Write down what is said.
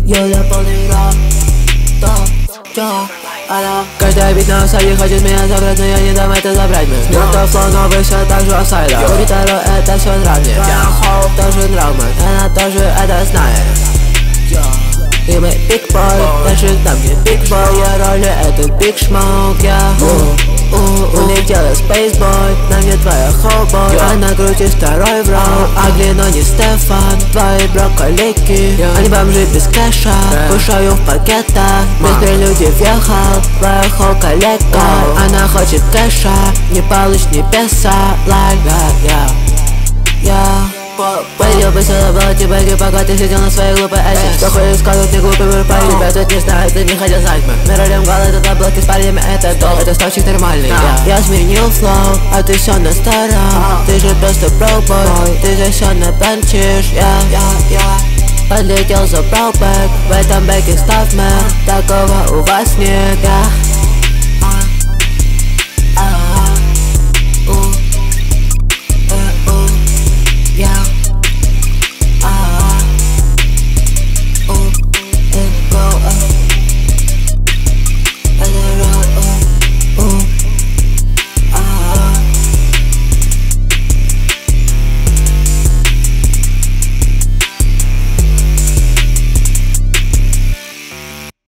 Я полный рот, каждый бит на сайте хочет меня забрать, но я не дам это забрать мне. Смертов флоу, новый все так же офсайда. Гитару это все нравится. Я хоу тоже нравится, она тоже это знает. И мы big boy, дальше там где big boy. Я роли это big smoke, у них дело space boy, на мне твоя хоу-бой. Она крутит второй в роу, Агли, но не Стефан. Твои брокколики, они бомжи без кэша. Кушаю в пакетах, без прелюдий въехал. Твоя хоу-коллега, она хочет кэша. Не получишь ни песа, like that, Пойдем быстро забрать тебе бэги, пока ты сидел на своей глупой эссе. Кто ходит, скажут, не глупый вырпай. Тебя тут не знают, ты не хотел знать. Мы ролим гол, это блоки с парнями, это дол. Это ставчик нормальный, Я сменил флоу, а ты все на старом. Ты же просто бро-бой, ты же все напанчишь, Подлетел, забрал бэк, в этом бэке ставь мэр. Такого у вас нет,